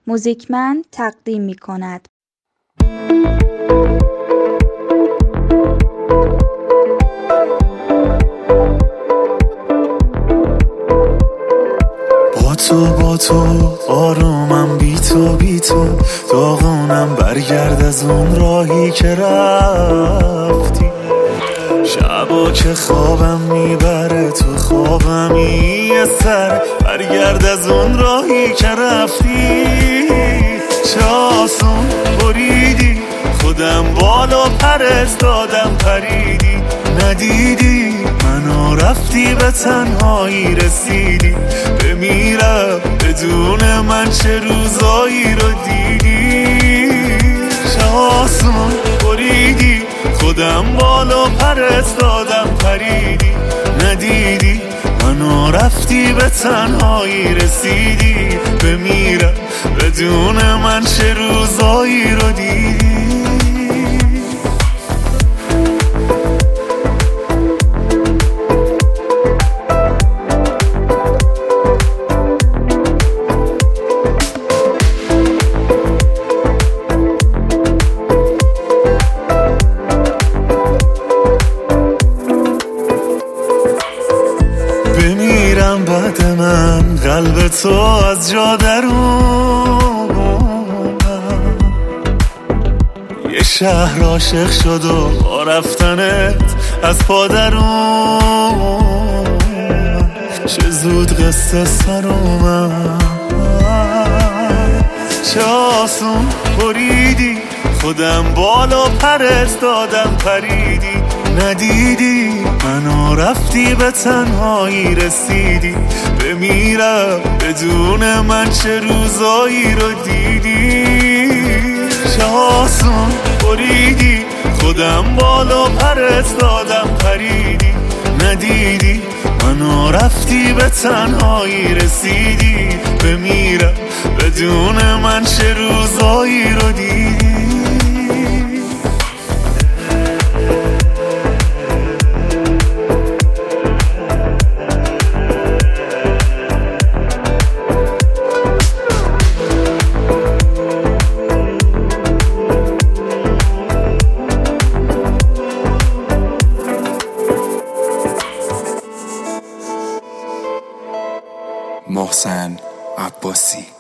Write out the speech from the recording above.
موزیکمن تقدیم می کند. با تو آرومم، بی تو داغونم، برگرد از اون راهی که رفتی. شبا که خوابم میبره تو خوابمی یه سر، برگرد از اون راهی که رفتی. چه آسون بریدی خودم بالا پرست دادم، پریدی ندیدی منو، رفتی به تنهایی رسیدی. بمیرم بدون من چه روزایی رو دیدی. چه آسون بریدی خودم بالا پرست دادم، پریدی ندیدی منو، رفتی به تنهایی رسیدی. بمیرم بدون من چه روزایی رو دیدی. بمیرم بعد من قلب تو از جا درون، یه شهر عاشق شد و با رفتنت از پادرون. چه زود قصه سر اومد، چه آسون بریدی خودم بالا پرست دادم، پریدی ندیدی منو، رفتی به تنهایی رسیدی. بمیرم بدون من چه روزایی رو دیدی. چه آسون بریدی خودم بالا پرست دادم، پریدی ندیدی منو، رفتی به تنهایی رسیدی. بمیرم بدون من چه روزایی رو دیدی. محسن عباسی.